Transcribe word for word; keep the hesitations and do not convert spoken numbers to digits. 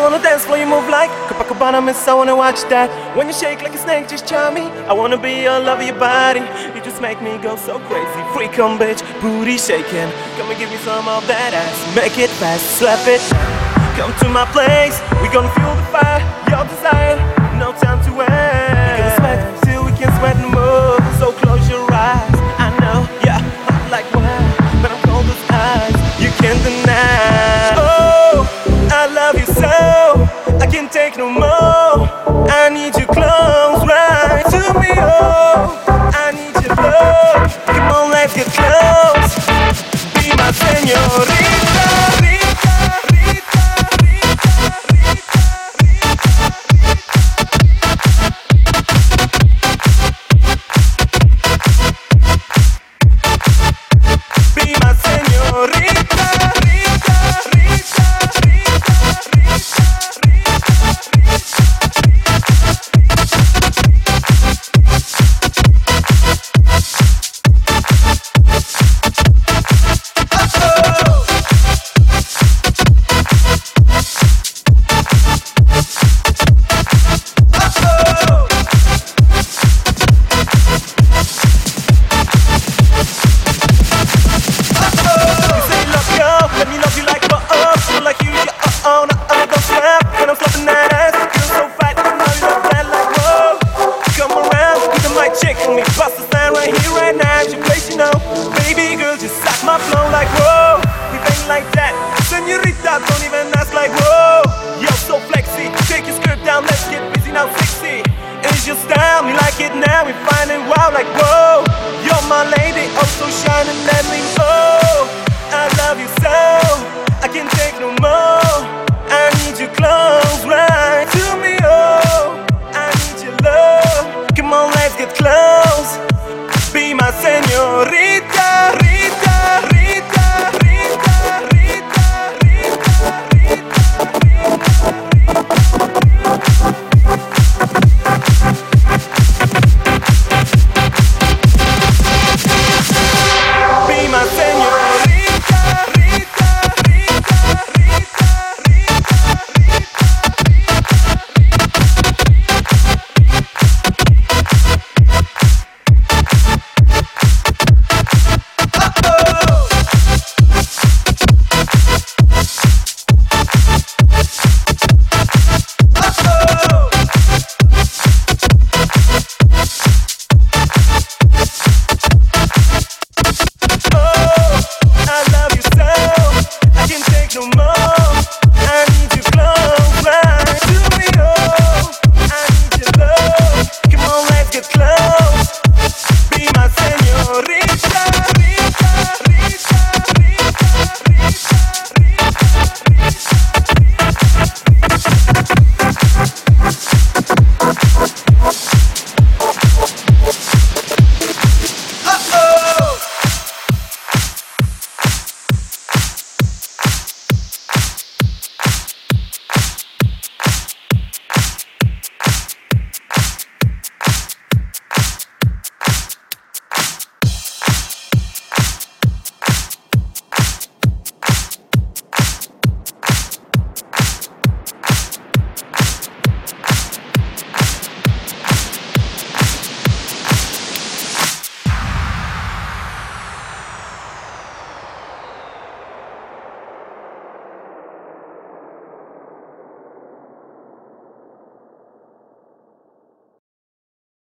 on the dance floor, you move like Copacabana, miss, I wanna watch that. When you shake like a snake, just charm me. I wanna be all over your body. You just make me go so crazy. Freak on, bitch, booty shaking. Come and give me some of that ass. Make it fast, slap it. Come to my place, we gonna fuel the fire. Your desire, no time to wait. We gonna sweat till we can't sweat no more. So close your eyes. I know, yeah, hot like wine, but I'm cold as ice. You can't deny. Oh, I love you so, I can't take no more. I need you close, right to me, oh. I need your love, come on, let's get close. Be my señor.